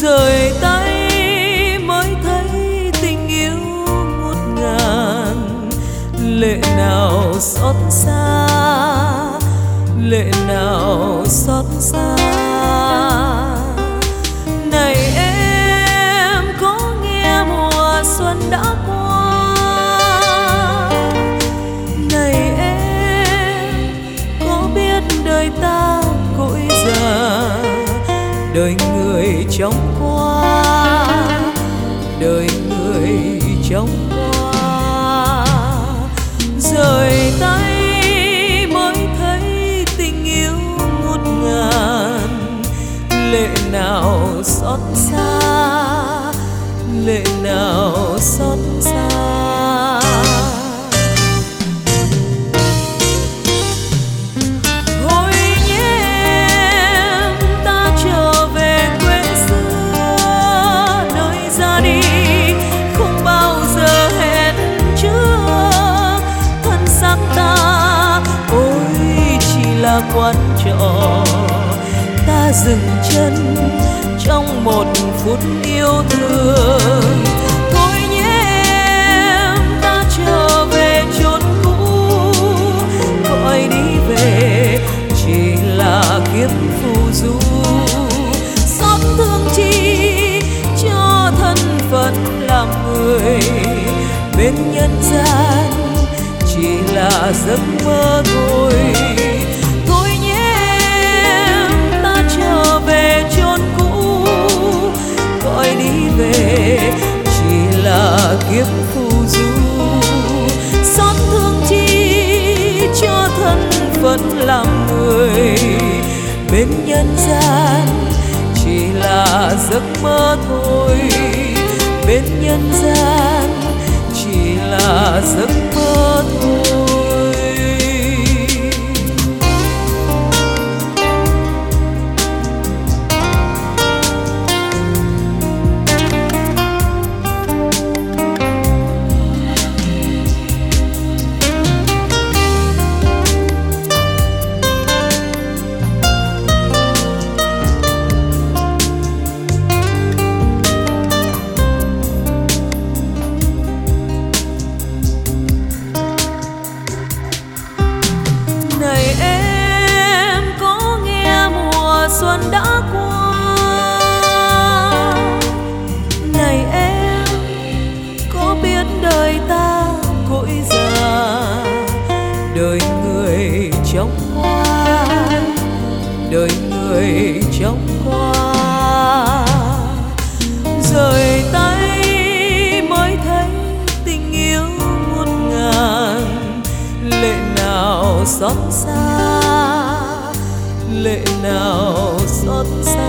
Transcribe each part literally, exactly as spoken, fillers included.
rời tay mới thấy tình yêu ngút ngàn. Lệ nào xót xa, lệ nào xót xa. Này em có nghe mùa xuân đã qua, này em có biết đời ta cội già, đời người trong qua, đời người trong qua. Rời tay mới thấy tình yêu ngút ngàn. Lệ nào xót xa, lệ nào xót xa. Thôi nhé em, ta trở về quê xưa, nơi ra đi không bao giờ hẹn trước. Thân xác ta ôi chỉ là quán trọ, ta dừng chân trong một phút yêu thương. Thôi nhé em, ta trở về chốn cũ, gọi đi về chỉ là kiếp phù du. Xót thương chi cho thân phận làm người, bên nhân gian chỉ là giấc mơ thôi. Thôi nhé em, ta trở về chốn cũ, gọi đi về chỉ là kiếp phù du. Xót thương chi cho thân phận làm người, bên nhân gian chỉ là giấc mơ thôi. Bên nhân gian chỉ là giấc mơ thôi. Xuân đã qua, này em có biết đời ta cội già, đời người trong qua, đời người trong qua. Rời tay mới thấy tình yêu ngút ngàn. Lệ nào xót xa, lệ nào xót xa.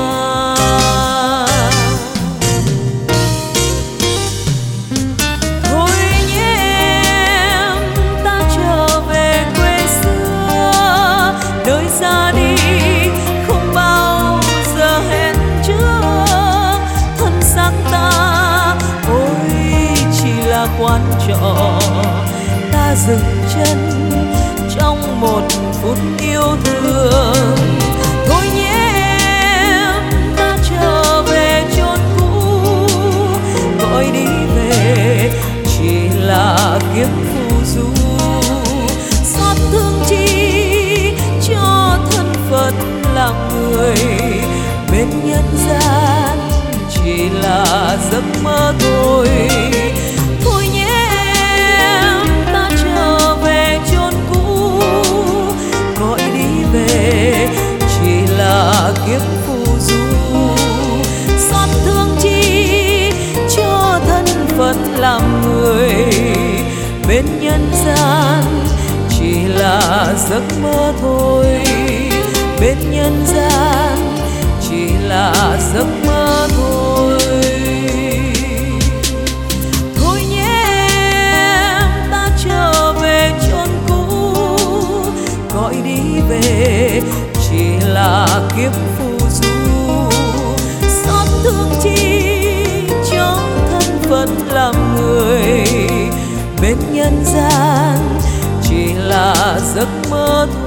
Thôi nhé em, ta trở về quê xưa, nơi ra đi không bao giờ hẹn trước. Thân xác ta ôi chỉ là quán trọ, ta dừng chân trong một phút yêu thương. Thôi nhé em, ta trở về chốn cũ, gọi đi về chỉ là kiếp phù du. Xót thương chi cho thân phận làm người, bên nhân gian chỉ là giấc mơ thôi. Thôi nhé em, ta trở về chốn cũ, gọi đi về chỉ là kiếp phù du. Xót thương chi cho thân phận làm người, bên nhân gian chỉ là giấc mơ thôi. Bên nhân gian chỉ là giấc mơ thôi. Thôi nhé em, ta trở về chốn cũ, gọi đi về chỉ là kiếp phù du. Xót thương chi cho thân phận làm người, bên nhân gian chỉ là giấc mơ thôi.